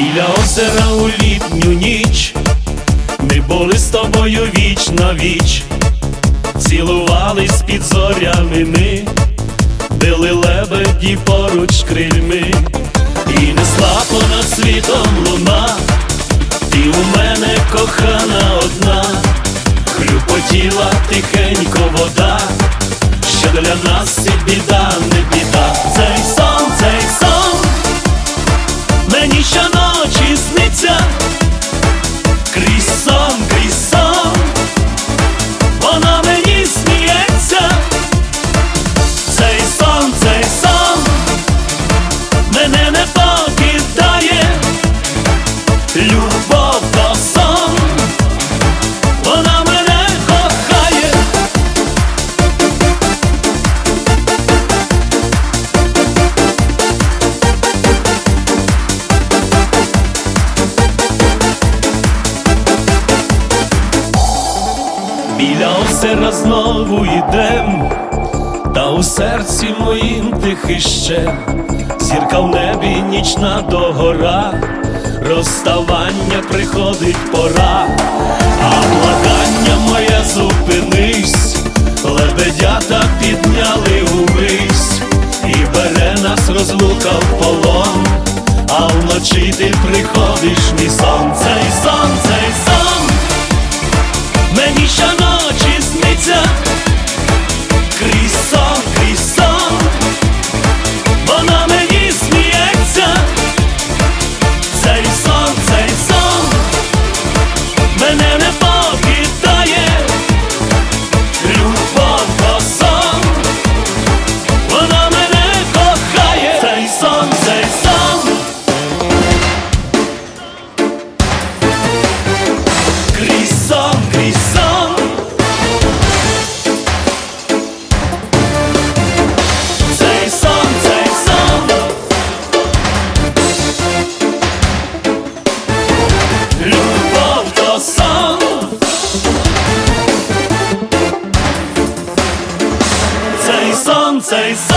Біля озера у літню ніч ми були з тобою віч на віч, цілувались під зорями ми, били лебеді поруч крильми, і несла понад світом луна, ти у мене кохана одна, хлюпотіла тихенько вода, що для нас і біда, не біда. Цей сон мені щоночі сниться, крізь сон, вона мені сміється. Цей сон мене не покидає, любов то сон, вона мене кохає. Біля озера знову йдем, та у серці моїм тихий ще, зірка в небі нічна догора, розставання приходить пора, а благання моє зупинись, лебедята підняли увись, і бере нас розлука в полон, а вночі ти приходиш мій сон. Цей сон мені щоночі сниться, крізь сон, вона мені сміється. Цей сон мене не покидає, любов то сон, вона мене кохає. Цей сон крізь сон, цей сон, любов то сон, цей сон.